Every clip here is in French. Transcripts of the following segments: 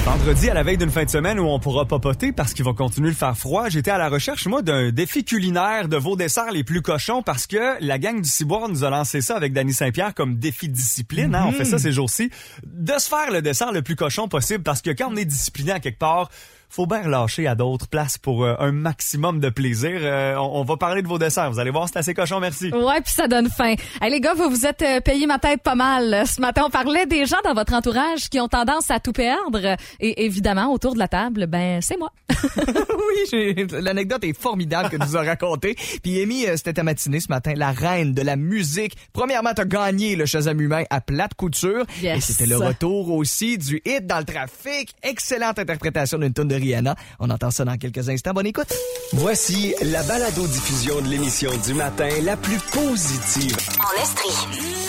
Vendredi, à la veille d'une fin de semaine où on pourra papoter parce qu'il va continuer de faire froid, j'étais à la recherche, moi, d'un défi culinaire de vos desserts les plus cochons parce que la gang du Ciboire nous a lancé ça avec Dany Saint-Pierre comme défi de discipline. Hein, on fait ça ces jours-ci. De se faire le dessert le plus cochon possible parce que quand on est discipliné à quelque part, faut bien relâcher à d'autres places pour un maximum de plaisir. On va parler de vos desserts. Vous allez voir, c'est assez cochon, merci. Ouais, puis ça donne faim. Hey, les gars, vous vous êtes payé ma tête pas mal. Ce matin, on parlait des gens dans votre entourage qui ont tendance à tout perdre. Et évidemment, autour de la table, ben c'est moi. Oui, l'anecdote est formidable que tu nous as racontée. Puis Amy, c'était ta matinée ce matin, la reine de la musique. Premièrement, t'as gagné le Shazam humain à plate couture. Yes. Et c'était le retour aussi du hit dans le trafic. Excellente interprétation d'une tune de Rihanna. On entend ça dans quelques instants. Bonne écoute. Voici la balado-diffusion de l'émission du matin la plus positive. En Estrie.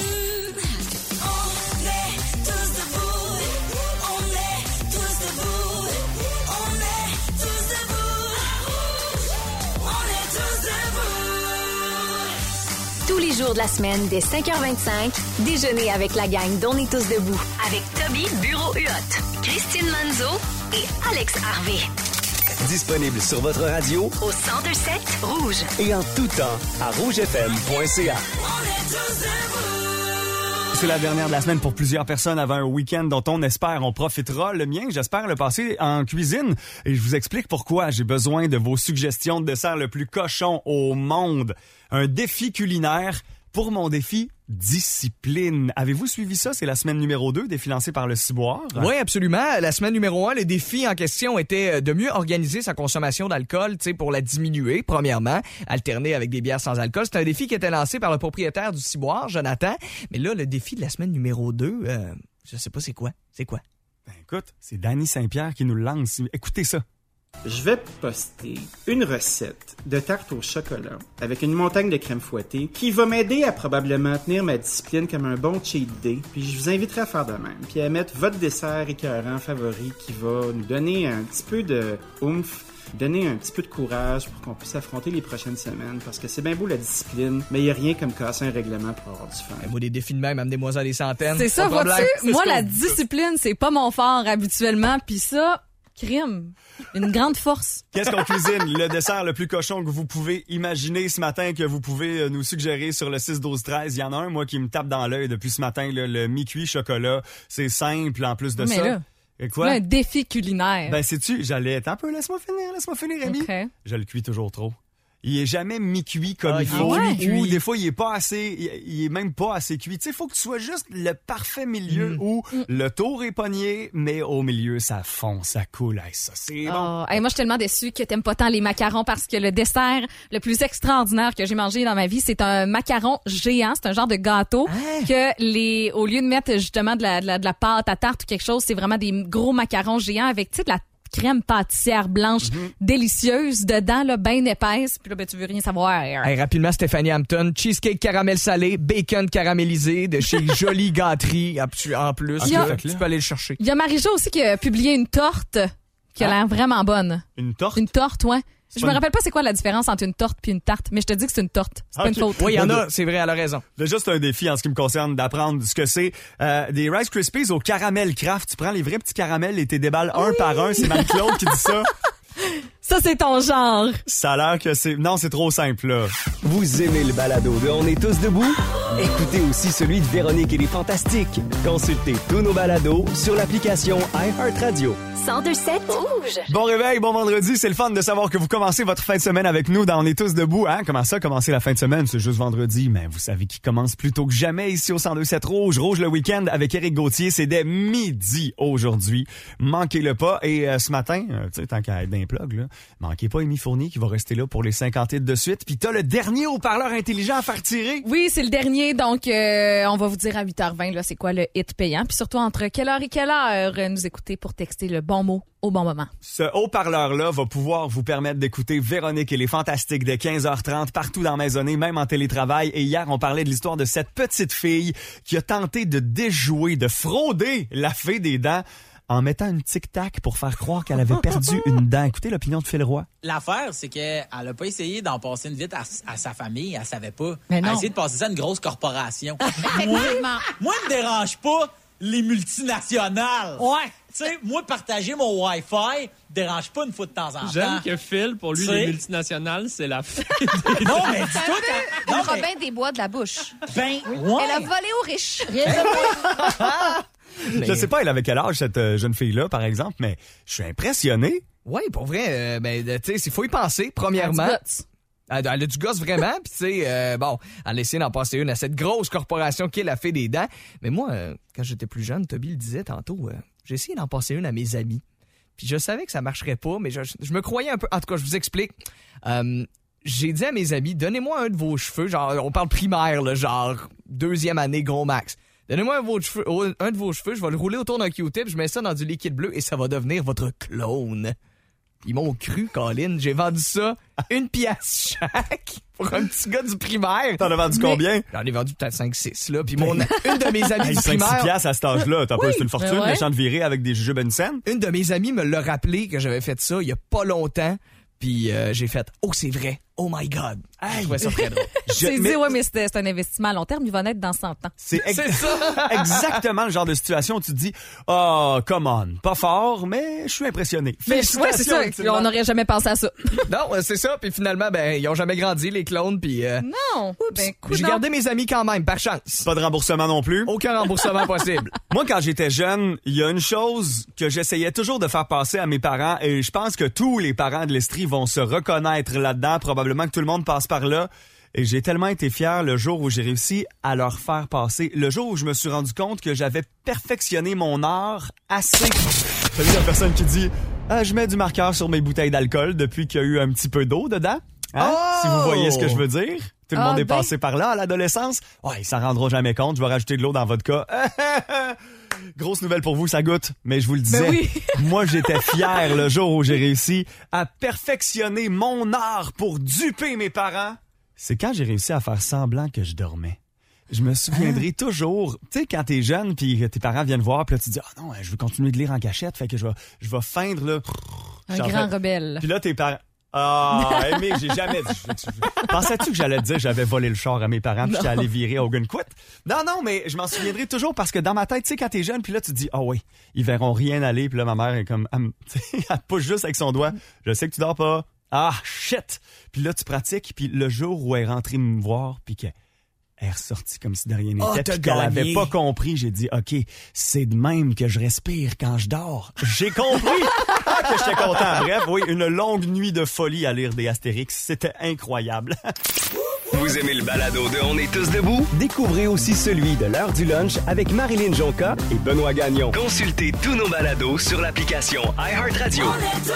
Tous les jours de la semaine, dès 5h25, déjeuner avec la gang d'On est tous debout. Avec Toby Bureau-Huot, Christine Manzo et Alex Harvey. Disponible sur votre radio Au 102.7 Rouge. et en tout temps à rougefm.ca. C'est la dernière de la semaine pour plusieurs personnes avant un week-end dont on espère on profitera. Le mien, j'espère le passer en cuisine. Et je vous explique pourquoi j'ai besoin de vos suggestions de dessert le plus cochon au monde. Un défi culinaire pour mon défi discipline. Avez-vous suivi ça? C'est la semaine numéro 2, défi lancé par le Ciboire. Oui, absolument. La semaine numéro 1, le défi en question était de mieux organiser sa consommation d'alcool, tu sais, pour la diminuer, premièrement, alterner avec des bières sans alcool. C'est un défi qui était lancé par le propriétaire du Ciboire, Jonathan. Mais là, le défi de la semaine numéro 2, je sais pas c'est quoi. C'est quoi? Ben écoute, c'est Dany Saint-Pierre qui nous le lance. Écoutez ça. Je vais poster une recette de tarte au chocolat avec une montagne de crème fouettée qui va m'aider à probablement tenir ma discipline comme un bon cheat day. Puis je vous inviterai à faire de même. Puis à mettre votre dessert écœurant favori qui va nous donner un petit peu de oomph, donner un petit peu de courage pour qu'on puisse affronter les prochaines semaines. Parce que c'est bien beau la discipline, mais il n'y a rien comme casser un règlement pour avoir du fun. Moi, des défis de même, amenez-moi à des centaines. C'est ça, Pas de problème. vois-tu? Moi, la discipline, c'est pas mon fort habituellement. Puis ça, crime. Une grande force. Qu'est-ce qu'on cuisine? Le dessert le plus cochon que vous pouvez imaginer ce matin, que vous pouvez nous suggérer sur le 6-12-13. Il y en a un, moi, qui me tape dans l'œil depuis ce matin, le mi-cuit chocolat. C'est simple, en plus de Mais ça. là, Et quoi? c'est un défi culinaire. Ben, sais-tu, j'allais... Attends un peu, laisse-moi finir, Rémi. OK. Je le cuis toujours trop. Il est jamais mi-cuit comme il il est faut. cuit. Ou des fois, il est pas assez, il est même pas assez cuit. Tu sais, faut que tu sois juste le parfait milieu où le tour est pogné, mais au milieu, ça fond, ça coule. Hey, ça, c'est bon. Oh. Hey, moi, je suis tellement déçue que t'aimes pas tant les macarons parce que le dessert le plus extraordinaire que j'ai mangé dans ma vie, c'est un macaron géant. C'est un genre de gâteau que au lieu de mettre justement de la pâte à tarte ou quelque chose, c'est vraiment des gros macarons géants avec, tu sais, de la crème pâtissière blanche délicieuse dedans, là, bien épaisse. Puis là, ben, tu veux rien savoir. Hey, rapidement, Stéphanie Hampton, cheesecake caramel salé, bacon caramélisé de chez Jolie Gâterie en plus. Il y a- Tu peux aller le chercher. Il y a Marie-Jo aussi qui a publié une torte qui a l'air vraiment bonne. Une torte? Une torte, ouais. Je pas me une- rappelle pas c'est quoi la différence entre une torte puis une tarte, mais je te dis que c'est une torte. C'est pas une Ok. faute. Oui, il y en a, c'est vrai, elle a raison. Déjà, c'est un défi en ce qui me concerne d'apprendre ce que c'est. Des Rice Krispies au caramel craft. Tu prends les vrais petits caramels et t'es déballes un par un. C'est Marie-Claude qui dit ça. Ça, c'est ton genre. Ça a l'air que c'est... Non, c'est trop simple, là. Vous aimez le balado de On est tous debout? Écoutez aussi celui de Véronique et les Fantastiques. Consultez tous nos balados sur l'application iHeartRadio. 102.7 Rouge. Bon réveil, bon vendredi. C'est le fun de savoir que vous commencez votre fin de semaine avec nous dans On est tous debout. Hein? Comment ça, commencer la fin de semaine? C'est juste vendredi, mais vous savez qu'il commence plus tôt que jamais ici au 102.7 Rouge. Rouge le week-end avec Éric Gauthier. C'est dès midi aujourd'hui. Manquez-le pas. Et ce matin, tu sais, tant qu'à être d'un plug, là, manquez pas Amy Fournier qui va rester là pour les 50 hits de suite. Puis t'as le dernier haut-parleur intelligent à faire tirer. Oui, c'est le dernier, donc on va vous dire à 8h20 là, c'est quoi le hit payant. Puis surtout, entre quelle heure et quelle heure nous écouter pour texter le bon mot au bon moment. Ce haut-parleur-là va pouvoir vous permettre d'écouter Véronique et les Fantastiques dès 15h30 partout dans Maisonnée, même en télétravail. Et hier, on parlait de l'histoire de cette petite fille qui a tenté de déjouer, de frauder la fée des dents en mettant une tic-tac pour faire croire qu'elle avait perdu une dent. Écoutez l'opinion de Phil Roy. L'affaire, c'est qu'elle a pas essayé d'en passer une vite à sa famille. Elle savait pas. Mais Elle a non. essayé de passer ça à une grosse corporation. moi, me dérange pas les multinationales. Ouais. Tu sais, moi, partager mon Wi-Fi dérange pas une fois de temps en temps. J'aime que Phil, pour lui, T'sais. les multinationales, c'est la fête. Non, mais dis-toi Le Robin des Bois de la bouche. Ben, Elle a volé aux riches. Je sais pas, elle avait quel âge, cette jeune fille-là, par exemple, mais je suis impressionné. Oui, pour vrai, tu sais, il faut y penser, premièrement. Elle a du gosse vraiment, puis tu sais, bon, elle a essayé d'en passer une à cette grosse corporation qui est la Fée des Dents. Mais moi, quand j'étais plus jeune, Toby le disait tantôt, j'ai essayé d'en passer une à mes amis. Puis je savais que ça marcherait pas, mais je me croyais un peu. En tout cas, je vous explique. J'ai dit à mes amis, donnez-moi un de vos cheveux, genre, on parle primaire, là, genre, 2e année, gros max. Donnez-moi un de vos cheveux, je vais le rouler autour d'un Q-tip, je mets ça dans du liquide bleu et ça va devenir votre clone. Ils m'ont cru, Colin. J'ai vendu ça 1 pièce chaque pour un petit gars du primaire. T'en as vendu combien? J'en ai vendu peut-être 5-6, là. Puis une de mes amies Hey, du 5-6 primaire... piastres à cet âge-là. T'as pas c'est une fortune, ouais. méchante virée avec des jujubes une scène. Une de mes amies me l'a rappelé que j'avais fait ça il y a pas longtemps. Puis j'ai fait « Oh, c'est vrai! Oh my God! » Je trouvais ça très drôle. J'ai dit, ouais, mais c'est un investissement à long terme. Il va naître dans 100 ans. C'est ça! Exactement le genre de situation où tu te dis « Oh, come on! Pas fort, mais je suis impressionné. » Mais ouais, c'est ça. On n'aurait jamais pensé à ça. Non, c'est ça. Puis finalement, ils ont jamais grandi, les clones. Puis Non! Ben, j'ai gardé mes amis quand même, par chance. Pas de remboursement non plus. Aucun remboursement possible. Moi, quand j'étais jeune, il y a une chose que j'essayais toujours de faire passer à mes parents et je pense que tous les parents de l'Estrie vont se reconnaître là-dedans. Probablement que tout le monde passe par là. Et j'ai tellement été fier le jour où j'ai réussi à leur faire passer. Le jour où je me suis rendu compte que j'avais perfectionné mon art assez. T'as vu la personne qui dit je mets du marqueur sur mes bouteilles d'alcool depuis qu'il y a eu un petit peu d'eau dedans. Hein? Oh! Si vous voyez ce que je veux dire. Tout le monde est ben. passé par là à l'adolescence. Ouais, ils s'en rendront jamais compte. Je vais rajouter de l'eau dans votre cas. Grosse nouvelle pour vous, ça goûte. Mais je vous le disais, Ben oui. moi, j'étais fier le jour où j'ai réussi à perfectionner mon art pour duper mes parents. C'est quand j'ai réussi à faire semblant que je dormais. Je me souviendrai toujours, tu sais, quand t'es jeune puis que tes parents viennent voir, puis là, tu te dis, non, je veux continuer de lire en cachette, fait que je vais feindre, là. Un grand rebelle. Puis là, tes parents... Aimé, j'ai jamais dit... Pensais-tu que j'allais te dire que j'avais volé le char à mes parents puis j'étais allé virer au Gunquit? Non, mais je m'en souviendrai toujours parce que dans ma tête, tu sais, quand t'es jeune, puis là, tu te dis, oui, ils verront rien aller, puis là, ma mère est comme... Elle pousse juste avec son doigt. Je sais que tu dors pas. Ah, shit! Puis là, tu pratiques, puis le jour où elle est rentrée me voir, puis qu'elle est ressortie comme si de rien n'était, puis qu'elle avait pas compris, j'ai dit, OK, c'est de même que je respire quand je dors. J'ai compris! Que j'étais content. Bref, oui, une longue nuit de folie à lire des Astérix. C'était incroyable. Vous aimez le balado de On est tous debout? Découvrez aussi celui de l'heure du lunch avec Marilyn Jonca et Benoît Gagnon. Consultez tous nos balados sur l'application iHeartRadio.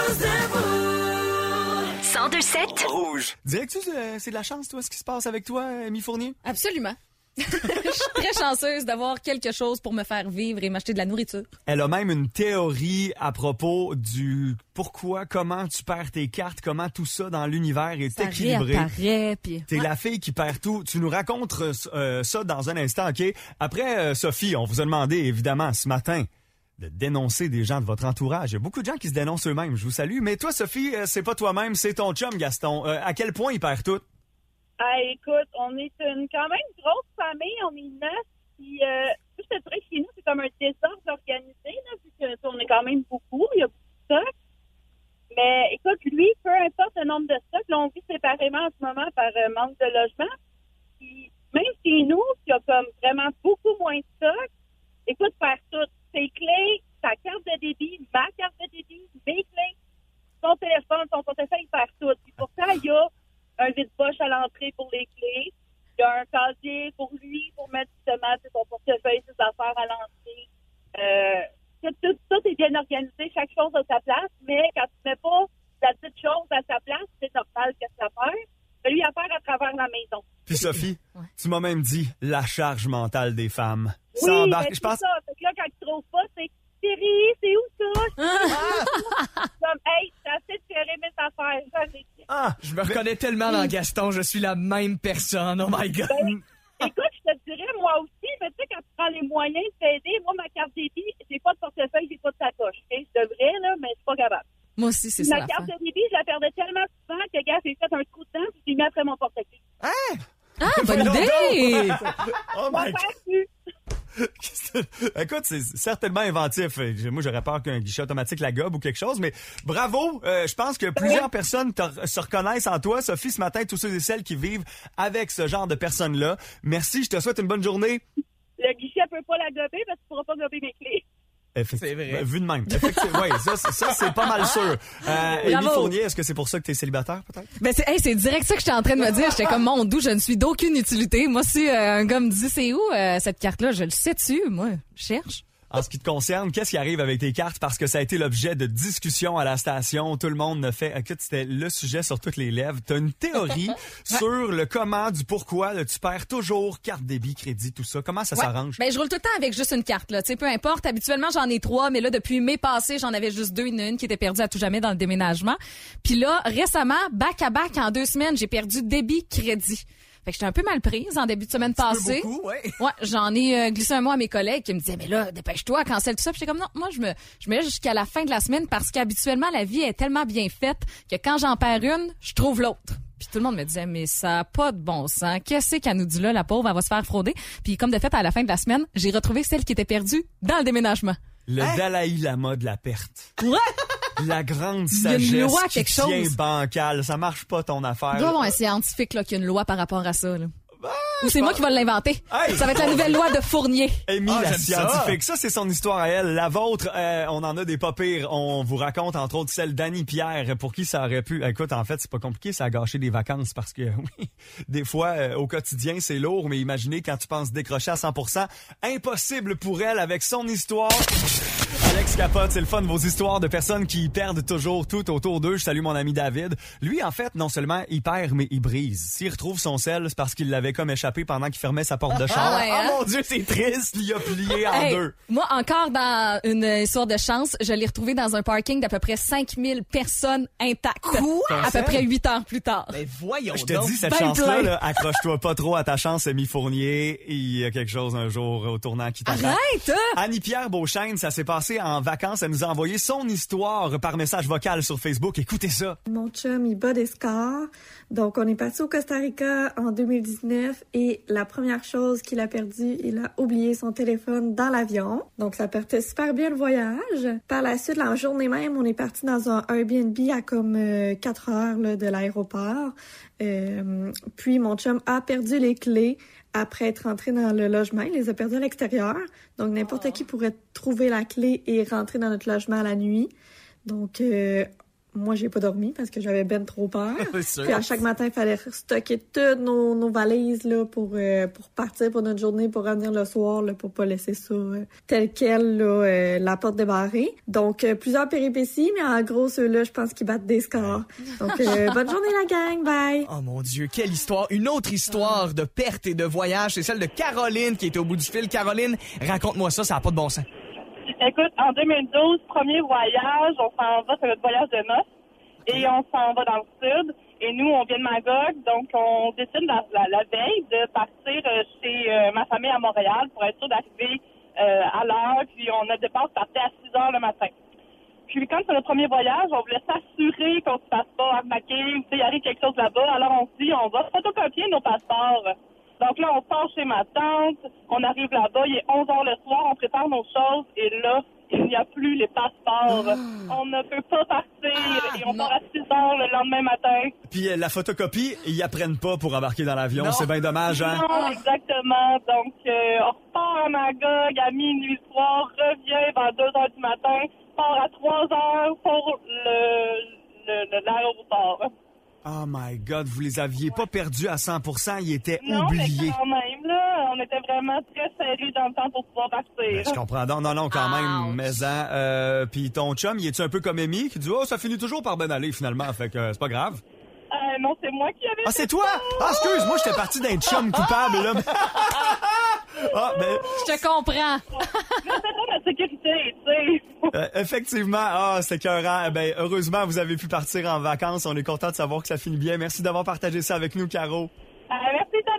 1027 Rouge. Dirais-tu c'est de la chance, toi, ce qui se passe avec toi, Amy Fournier? Absolument. Je suis très chanceuse d'avoir quelque chose pour me faire vivre et m'acheter de la nourriture. Elle a même une théorie à propos du pourquoi, comment tu perds tes cartes, comment tout ça dans l'univers est Ça équilibré. réapparaît, puis... T'es la fille qui perd tout. Tu nous racontes ça dans un instant, OK? Après, Sophie, on vous a demandé, évidemment, ce matin, de dénoncer des gens de votre entourage. Il y a beaucoup de gens qui se dénoncent eux-mêmes. Je vous salue. Mais toi, Sophie, c'est pas toi-même, c'est ton chum, Gaston. À quel point il perd tout? Écoute, on est une quand même grosse famille, on est 9, puis je te dirais que chez nous, c'est comme un désordre organisé, là, vu que on est quand même beaucoup, il y a beaucoup de stocks. Mais écoute, lui, peu importe le nombre de stocks, là, on vit séparément en ce moment par manque de logement. Puis même chez nous, il y a comme vraiment beaucoup moins de stocks. Écoute, faire tout, ses clés, sa carte de débit, ma carte de débit, mes clés, son téléphone, son portefeuille, il perd tout. Puis pourtant, il y a un vide-poche à l'entrée pour les clés. Il y a un casier pour lui, pour mettre justement son portefeuille, ses affaires à l'entrée. Tout est bien organisé, chaque chose à sa place, mais quand tu mets pas la petite chose à sa place, c'est normal que ça perd. Mais lui, à faire à travers la maison. Puis Sophie, tu m'as même dit la charge mentale des femmes. Oui, Ça embarque, mais je pense. c'est ça. Fait que là, quand tu trouves pas, c'est chérie, c'est où ça? Comme, hey, j'ai assez de gérer mes affaires. Je me reconnais tellement dans Gaston, je suis la même personne. Oh my God! Écoute, je te dirais, moi aussi, mais tu sais, quand tu prends les moyens de t'aider, moi, ma carte débit, j'ai pas de portefeuille, j'ai pas de sacoche. Okay? Je devrais, là, mais je suis pas capable. Moi aussi, c'est ça. Ma carte de débit, je la perdais tellement souvent que, gars, j'ai fait un trou dedans puis j'ai mis après mon portefeuille. Ah, bonne idée! Oh my God! Écoute, c'est certainement inventif. Moi, j'aurais peur qu'un guichet automatique la gobe ou quelque chose, mais bravo. Je pense que plusieurs personnes se reconnaissent en toi. Sophie, ce matin, tous ceux et celles qui vivent avec ce genre de personnes-là. Merci, je te souhaite une bonne journée. Le guichet peut pas la gober parce que tu pourras pas gober mes clés. C'est vrai. Vu de même. Effectivement, oui, ça c'est pas mal sûr. Émilie Fournier, est-ce que c'est pour ça que t'es célibataire, peut-être? Ben c'est direct ça que j'étais en train de me dire. J'étais comme, mon doux, je ne suis d'aucune utilité. Moi, si un gars me dit c'est où cette carte-là, je le sais-tu. Moi, je cherche. En ce qui te concerne, qu'est-ce qui arrive avec tes cartes? Parce que ça a été l'objet de discussions à la station. Tout le monde a fait... Écoute, c'était le sujet sur toutes les lèvres. T'as une théorie sur le comment, du pourquoi. Là, tu perds toujours carte, débit, crédit, tout ça. Comment ça s'arrange? Ben, je roule tout le temps avec juste une carte. Là. Tu sais, peu importe. Habituellement, j'en ai 3, mais là, depuis mai passé, j'en avais juste 2. Une qui était perdue à tout jamais dans le déménagement. Puis là, récemment, back à back, en 2 semaines, j'ai perdu débit, crédit. Fait que j'étais un peu mal prise en début de semaine passée. Beaucoup, ouais. Ouais, j'en ai glissé un mot à mes collègues qui me disaient, mais là, dépêche-toi, cancelle tout ça. Puis j'étais comme, non, moi, je me mets jusqu'à la fin de la semaine parce qu'habituellement, la vie est tellement bien faite que quand j'en perds une, je trouve l'autre. Puis tout le monde me disait, mais ça a pas de bon sens. Qu'est-ce qu'elle nous dit là, la pauvre, elle va se faire frauder. Puis comme de fait, à la fin de la semaine, j'ai retrouvé celle qui était perdue dans le déménagement. Le Dalai Lama de la perte. Ouais! La grande Il y a une sagesse loi, qui quelque tient chose. bancal. Ça marche pas ton affaire. Il doit y avoir un scientifique là, qui a une loi par rapport à ça. Là. Ou c'est moi qui vais l'inventer. Hey! Ça va être la nouvelle loi de Fournier. Amy, la j'aime scientifique. Ça, c'est son histoire à elle. La vôtre, on en a des pas pires. On vous raconte, entre autres, celle d'Annie Pierre, pour qui ça aurait pu... Écoute, en fait, c'est pas compliqué, ça a gâché des vacances parce que, oui, des fois, au quotidien, c'est lourd, mais imaginez quand tu penses décrocher à 100%, impossible pour elle avec son histoire. Alex Capote, c'est le fun de vos histoires de personnes qui perdent toujours tout autour d'eux. Je salue mon ami David. Lui, en fait, non seulement il perd, mais il brise. S'il retrouve son sel, c'est parce qu'il l'avait comme échappé pendant qu'il fermait sa porte de chambre. ouais, hein? Oh mon Dieu, c'est triste. Il a plié en Hey, deux. moi, encore dans une histoire de chance, je l'ai retrouvé dans un parking d'à peu près 5000 personnes intactes. À peu près 8 heures plus tard. Mais voyons Je te donc. dis, cette ben chance-là, plein. là, accroche-toi pas trop à ta chance, Amy Fournier. Il y a quelque chose un jour au tournant qui t'attend. Arrête! Annie-Pierre Beauchesne, ça s'est passé en vacances. Elle nous a envoyé son histoire par message vocal sur Facebook. Écoutez ça. Mon chum, il bat des scores. Donc, on est parti au Costa Rica en 2019 et la première chose qu'il a perdue, il a oublié son téléphone dans l'avion. Donc, ça partait super bien le voyage. Par la suite, la journée même, on est parti dans un Airbnb à comme 4 heures là, de l'aéroport. Puis, mon chum a perdu les clés après être rentré dans le logement. Il les a perdues à l'extérieur. Donc, n'importe qui pourrait trouver la clé et rentrer dans notre logement la nuit. Donc, moi, j'ai pas dormi parce que j'avais ben trop peur. Puis à chaque matin, il fallait stocker toutes nos valises là, pour partir pour notre journée, pour revenir le soir, là, pour pas laisser ça tel quel, là, la porte débarrée. Donc, plusieurs péripéties, mais en gros, ceux-là, je pense qu'ils battent des scores. Donc, bonne journée la gang, bye! Oh mon Dieu, quelle histoire. Une autre histoire de perte et de voyage, c'est celle de Caroline qui était au bout du fil. Caroline, raconte-moi ça n'a pas de bon sens. Écoute, en 2012, premier voyage, on s'en va sur notre voyage de noces et on s'en va dans le sud. Et nous, on vient de Magog, donc on décide la veille de partir chez ma famille à Montréal pour être sûr d'arriver à l'heure. Puis notre départ partait à 6 heures le matin. Puis quand c'est notre premier voyage, on voulait s'assurer qu'on ne se fasse pas arnaquer ou qu'il arrive quelque chose là-bas. Alors on se dit, on va photocopier nos passeports. Donc là, on part chez ma tante, on arrive là-bas, il est 11 heures le soir, on prépare nos choses et là, il n'y a plus les passeports. On ne peut pas partir et on part à 6 heures le lendemain matin. Puis la photocopie, ils apprennent pas pour embarquer dans l'avion. Non. C'est bien dommage, hein? Non, exactement. Donc, on repart à Magog à minuit le soir, revient vers 2 heures du matin, part à 3 heures pour l'aéroport. Oh my God, vous les aviez pas perdus à 100%, ils étaient Non, oubliés. mais quand même, là, on était vraiment très serrés dans le temps pour pouvoir partir. Ben, je comprends. Non, quand même, mais puis ton chum, il est-tu un peu comme Amy qui dit « Oh, ça finit toujours par ben aller, finalement, fait que c'est pas grave. » Non, c'est moi qui avais Ah, c'est toi? Ah, excuse, moi, j'étais parti d'un chum coupable, là. Ah, ben... Je te comprends. C'est pas ma sécurité, tu sais. Effectivement, c'est écœurant. Ben, heureusement, vous avez pu partir en vacances. On est content de savoir que ça finit bien. Merci d'avoir partagé ça avec nous, Caro. Merci, salut!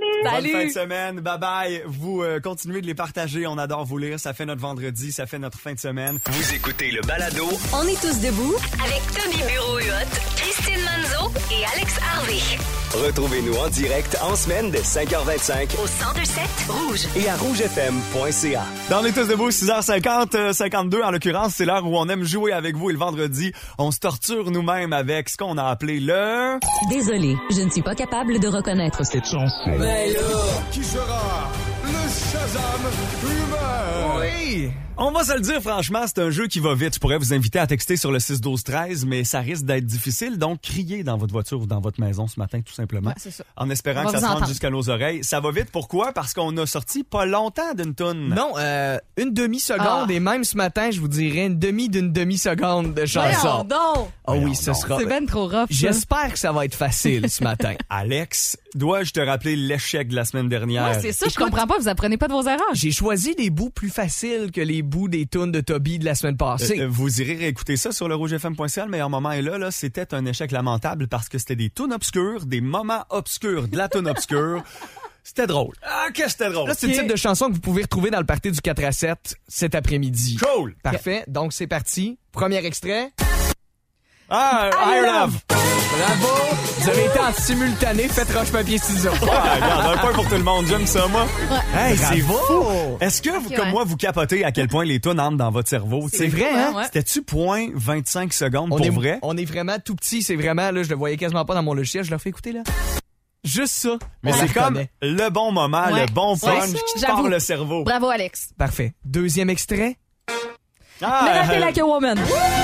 Salut! Bonne fin de semaine. Bye-bye. Vous continuez de les partager. On adore vous lire. Ça fait notre vendredi. Ça fait notre fin de semaine. Vous écoutez le balado On est tous debout avec Tommy Bureau-Huot, Christine Manzo et Alex Harvey. Retrouvez-nous en direct en semaine dès 5h25 au 102.7 Rouge et à rougefm.ca. Dans les tous debout, 6h50, 52 en l'occurrence, c'est l'heure où on aime jouer avec vous et le vendredi, on se torture nous-mêmes avec ce qu'on a appelé le... Désolé, je ne suis pas capable de reconnaître cette chanson. Mais là... Qui sera le Shazam humain? Oui! On va se le dire, franchement, c'est un jeu qui va vite. Je pourrais vous inviter à texter sur le 6-12-13, mais ça risque d'être difficile. Donc, criez dans votre voiture ou dans votre maison ce matin, tout simplement. Ouais, c'est ça. En espérant que ça se rende jusqu'à nos oreilles. Ça va vite. Pourquoi? Parce qu'on a sorti pas longtemps d'une toune. Non, une demi-seconde. Et même ce matin, je vous dirais une demi-seconde de chanson. Non! Ah oui, ce sera... C'est ben trop rough. J'espère que ça va être facile ce matin. Alex, dois-je te rappeler l'échec de la semaine dernière? Ouais, c'est ça. Je comprends pas. Vous apprenez pas de vos erreurs. J'ai choisi des bouts plus faciles que les bouts des tunes de Toby de la semaine passée. Vous irez réécouter ça sur le rougefm.ca. Le meilleur moment est là. C'était un échec lamentable parce que c'était des tunes obscures, des moments obscurs de la tune obscure. C'était drôle. Ah, que c'était drôle. Là, c'est le type de chanson que vous pouvez retrouver dans le party du 4 à 7 cet après-midi. Cool. Parfait. Donc, c'est parti. Premier extrait. Ah, I Love. Bravo. Vous avez été en simultané. Faites roche-papier-ciseaux. Ah, regarde, un point pour tout le monde. J'aime ça, moi. Hey, c'est fou. Est-ce que, vous, comme moi, vous capotez à quel point les tunes entrent dans votre cerveau? C'est vrai, hein? Ouais. C'était-tu 0.25 secondes pour vrai? On est vraiment tout petit. C'est vraiment, là, je le voyais quasiment pas dans mon logiciel. Je leur fais écouter, là. Juste ça. Mais c'est comme le bon moment, le bon punch qui part le cerveau. Bravo, Alex. Parfait. Deuxième extrait. Miracle Like a Woman.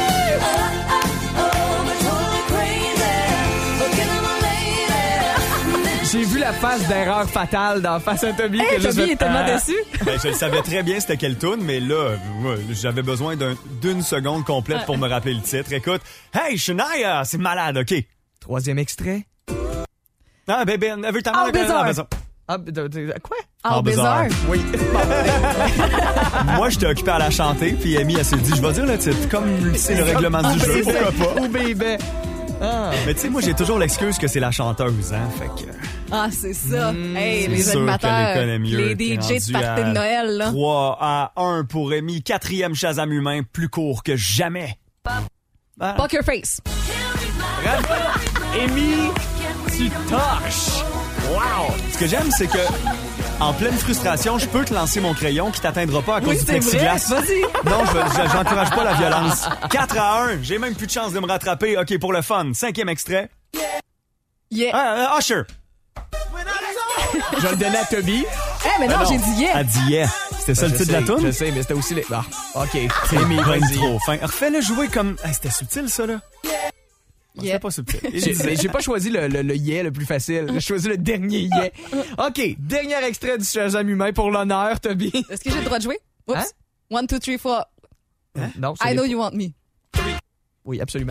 J'ai vu la face d'erreur fatale dans Face à Toby. Hey, Toby est tellement déçu. Ben, je le savais très bien c'était quelle tune, mais là, j'avais besoin d'une seconde complète pour me rappeler le titre. Écoute, hey, Shania, c'est malade, OK. Troisième extrait. Ah, baby, every time All Bizarre. Quoi? All Bizarre. Oui. Moi, j'étais occupé à la chanter, puis Amy, elle s'est dit, je vais dire le titre, comme c'est le règlement du jeu, pourquoi pas? Ou baby. Ah. Mais tu sais, moi, j'ai toujours l'excuse que c'est la chanteuse, hein, fait que... Ah, c'est ça. Hey, les sûr animateurs, qu'elle les connaît mieux. les DJ de party de Noël, là. 3-1 pour Amy, 4e Shazam humain, plus court que jamais. Poker Face. Bravo. Amy, tu torches. Wow! Ce que j'aime, c'est que en pleine frustration, je peux te lancer mon crayon qui t'atteindra pas à cause du plexiglas. Vas-y. Non, j'encourage pas la violence. 4-1, j'ai même plus de chance de me rattraper. OK, pour le fun. 5e extrait. Yeah. Usher. Je vais le donner à Toby. Mais non, j'ai dit yeah. Elle dit yeah. C'était ça le titre de la toune? Je sais, mais c'était aussi les... Ah, OK. C'est Amy, vas-y. trop fin. Refais-le jouer comme... Hey, c'était subtil, ça, là. Yeah. C'était pas subtil. J'ai pas choisi le yeah le plus facile. J'ai choisi le dernier yeah. OK, dernier extrait du Shazam humain pour l'honneur, Toby. Est-ce que j'ai le droit de jouer? Oups. Hein? 1, 2, 3, 4. Hein? Non, I know you want me. Oui, absolument.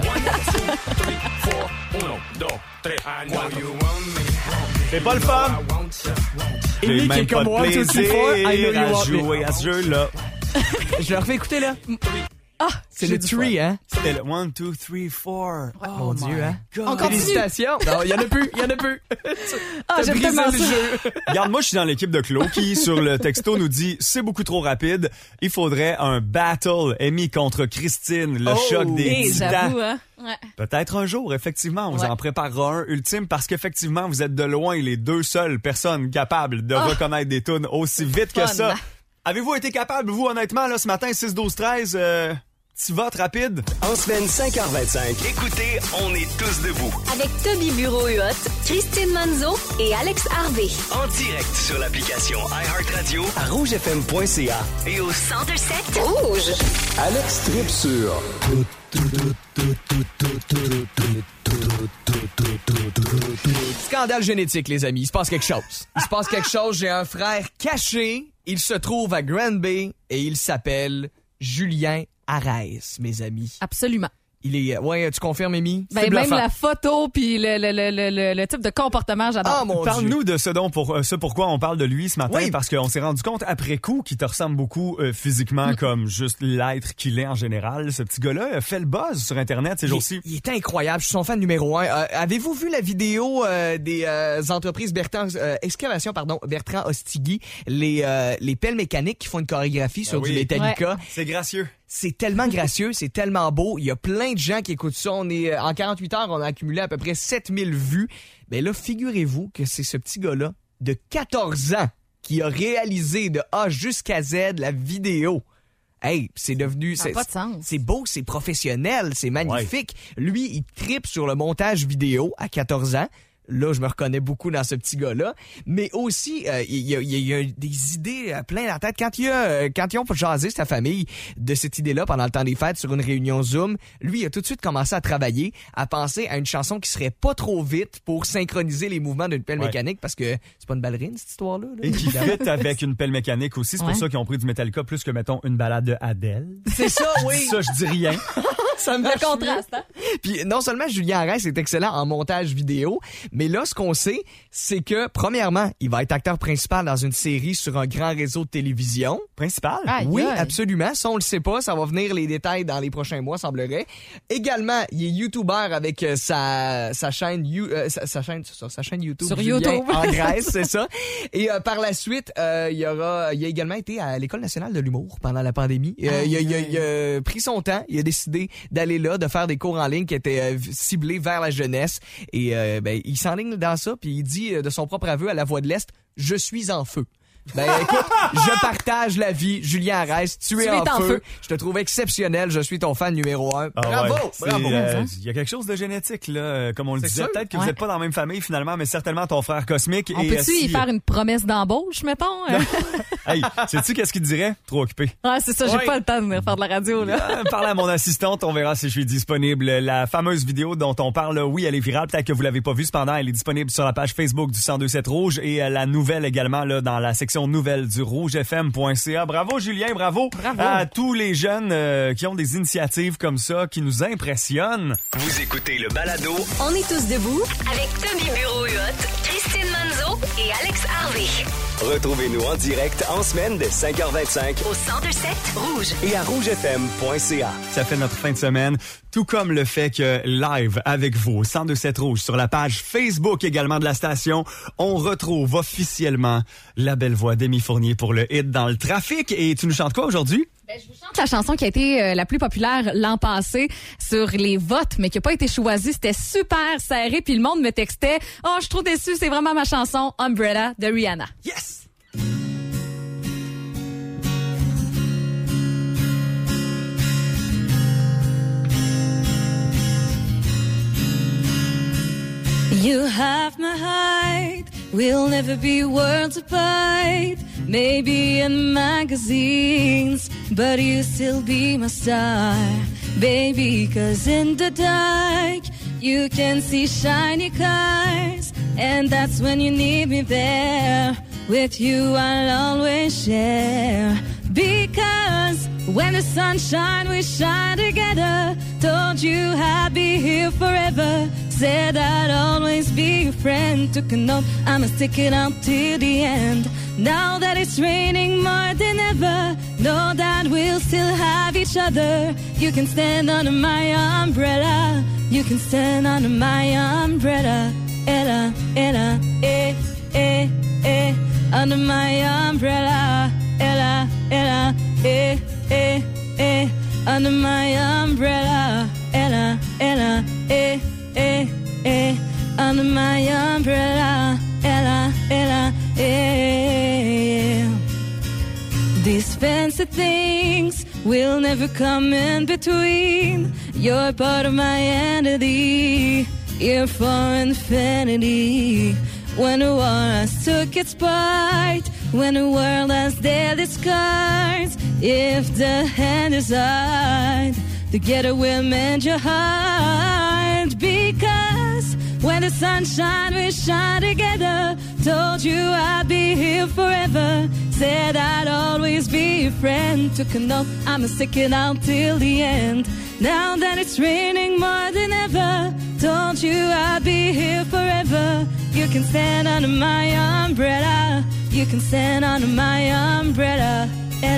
C'est pas le fun. Amy qui est comme 1, 2, 3, 4. I know you à want me. jouer à ce jeu-là. Je leur fais écouter, là. Ah, c'est le 3, hein? C'était le 1, 2, 3, 4. Oh mon Dieu, hein? On continue. Félicitations. Non, il y en a plus. Ah, j'aime tellement ça. Regarde, moi, je suis dans l'équipe de Claude qui, sur le texto, nous dit « C'est beaucoup trop rapide. Il faudrait un battle Amy contre Christine, le choc des titans. » J'avoue, hein? Ouais. Peut-être un jour, effectivement. On vous en préparera un ultime parce qu'effectivement, vous êtes de loin les deux seules personnes capables de reconnaître des tunes aussi vite que ça. Avez-vous été capable, vous, honnêtement, là, ce matin, 6-12-13, petit vote rapide? En semaine 5h25, écoutez, on est tous debout. Avec Toby Bureau-Huot, Christine Manzo et Alex Harvey. En direct sur l'application iHeartRadio, à rougefm.ca et au 102.7 Rouge. Alex tripe sur Scandale génétique, les amis. Il se passe quelque chose. J'ai un frère caché. Il se trouve à Granby et il s'appelle Julien Arès, mes amis. Absolument. Ouais, tu confirmes, Amy? Ben, même la photo puis le type de comportement, j'adore. Oh, mon Dieu. Parle-nous de pourquoi on parle de lui ce matin, parce qu'on s'est rendu compte après coup qu'il te ressemble beaucoup physiquement comme juste l'être qu'il est en général. Ce petit gars-là fait le buzz sur Internet ces jours-ci. Il est incroyable. Je suis son fan numéro 1. Avez-vous vu la vidéo des entreprises Bertrand Ostigui, les pelles mécaniques qui font une chorégraphie sur du Metallica? Ouais. C'est gracieux. C'est tellement gracieux, c'est tellement beau. Il y a plein de gens qui écoutent ça. En 48 heures, on a accumulé à peu près 7000 vues. Ben là, figurez-vous que c'est ce petit gars-là de 14 ans qui a réalisé de A jusqu'à Z la vidéo. Hey, c'est devenu... Ça n'a pas de sens. C'est beau, c'est professionnel, c'est magnifique. Ouais. Lui, il trippe sur le montage vidéo à 14 ans. Là, je me reconnais beaucoup dans ce petit gars-là. Mais aussi, il y a des idées plein la tête. Quand ils ont jasé sa famille de cette idée-là pendant le temps des fêtes sur une réunion Zoom, lui, il a tout de suite commencé à travailler, à penser à une chanson qui serait pas trop vite pour synchroniser les mouvements d'une pelle mécanique, parce que c'est pas une ballerine, cette histoire-là. Là. Et qui fit avec une pelle mécanique aussi. C'est pour ça qu'ils ont pris du Metallica plus que, mettons, une balade de Adele. C'est ça, oui! Ça, je dis rien. Ça me contraste, hein? Puis non seulement Julien Arès est excellent en montage vidéo, mais là, ce qu'on sait, c'est que, premièrement, il va être acteur principal dans une série sur un grand réseau de télévision. Principal? Oui, absolument. Ça, on le sait pas. Ça va venir les détails dans les prochains mois, semblerait. Également, il est YouTuber avec sa chaîne YouTube. Sur YouTube. En Grèce, c'est ça. Et par la suite, il a également été à l'École nationale de l'humour pendant la pandémie. Il a pris son temps. Il a décidé d'aller là, de faire des cours en ligne qui étaient ciblés vers la jeunesse. Et il s'enligne dans ça, puis il dit de son propre aveu à La Voix de l'Est, « Je suis en feu ». Ben écoute, je partage la vie. Julien Arès, tu es en feu. Je te trouve exceptionnel. Je suis ton fan numéro 1. Bravo! Bravo! Il y a quelque chose de génétique, là, comme on le disait. Peut-être que vous n'êtes pas dans la même famille, finalement, mais certainement ton frère cosmique. On peut-tu y faire une promesse d'embauche, mettons? Hey, sais-tu qu'est-ce qu'il te dirait? Trop occupé. Ah, c'est ça, j'ai pas le temps de venir faire de la radio, là. Parle à mon assistante, on verra si je suis disponible. La fameuse vidéo dont on parle, oui, elle est virale. Peut-être que vous l'avez pas vue, cependant, elle est disponible sur la page Facebook du 1027 Rouge et la nouvelle également, là, dans la section nouvelles du rougefm.ca. Bravo Julien, bravo à tous les jeunes qui ont des initiatives comme ça, qui nous impressionnent. Vous écoutez le balado On est tous debout avec Tommy Bureau-Huot, Christine Manzo et Alex Harvey. Retrouvez-nous en direct en semaine dès 5h25 au 1027 Rouge et à rougefm.ca. Ça fait notre fin de semaine, tout comme le fait que live avec vous au 1027 Rouge sur la page Facebook également de la station, on retrouve officiellement la belle voix d'Amy Fournier pour le hit Dans le trafic. Et tu nous chantes quoi aujourd'hui? Ben, je vous chante la chanson qui a été la plus populaire l'an passé sur les votes, mais qui n'a pas été choisie. C'était super serré, puis le monde me textait « Oh, je suis trop déçue, c'est vraiment ma chanson Umbrella de Rihanna. » Yes! You have my height, we'll never be worlds apart. Maybe in magazines, but you still be my star. Baby, 'cause in the dark, you can see shiny cars. And that's when you need me there. With you I'll always share. Because when the sun shines, we shine together. Told you I'd be here forever. Said I'd always be your friend. Took an oath, I'ma stick it out till the end. Now that it's raining more than ever, know that we'll still have each other. You can stand under my umbrella. You can stand under my umbrella. Ella, Ella, eh, eh, eh. Under my umbrella. Ella, Ella, eh, eh, eh. Under my umbrella. Ella, Ella, eh, eh, eh. Under my umbrella. Ella, Ella, eh. These fancy things will never come in between. You're part of my entity. You're for infinity. When the war has took its part, when the world has deadly scars, if the hand is hard, together we'll mend your heart. Because when the sun shines, we shine together. Told you I'd be here forever. Said I'd always be your friend. Took an oath, I'ma stick it out till the end. Now that it's raining more than ever, told you I'd be here forever. You can stand under my umbrella. You can stand under my umbrella.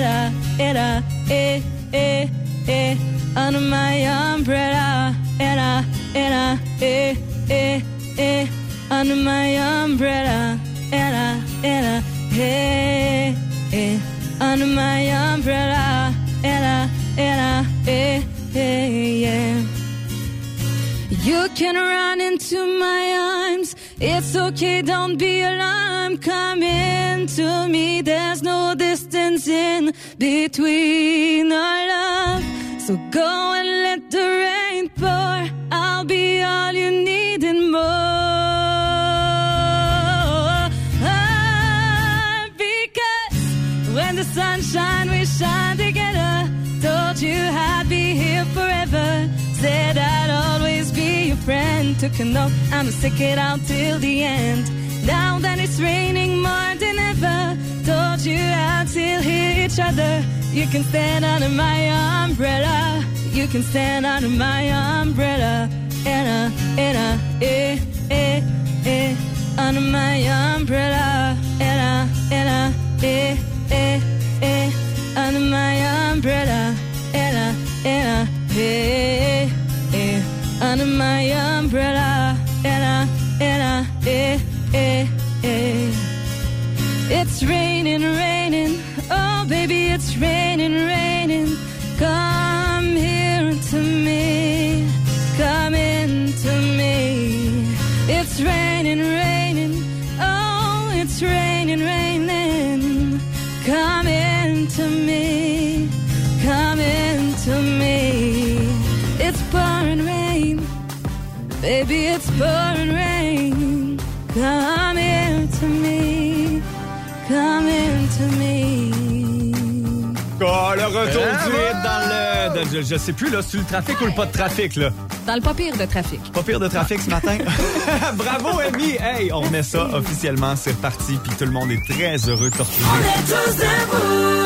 Under my umbrella. Under my umbrella. Under my umbrella. Yeah. You can run into my arms. It's okay, don't be alarmed. Come into me. There's no distance in between our love. So go and let the rain pour. I'll be all you need and more. Because when the sun shines, we shine together. Told you I'd be here forever. Said I'd always be your friend. Took an oath, I'ma stick it out till the end. Now that it's raining more than ever, told you I'd still hear each other. You can stand under my umbrella. You can stand under my umbrella. Under my umbrella. Under my umbrella. Under my umbrella. It's raining, raining. Oh, baby, it's raining, raining. Come here to me. Come into me. It's raining, raining. Oh, it's raining, raining. Come into me. Come into me. It's pouring rain. Baby, it's pouring rain. Come into me. Come into me. Oh, le retour du hit dans le... je sais plus, là, c'est le trafic ou le pas de trafic, là? Dans le pas pire de trafic. Pas pire de trafic ce matin. Bravo, Amy! Hey, on met ça officiellement, c'est reparti, puis tout le monde est très heureux de te retrouver. On est tous debout.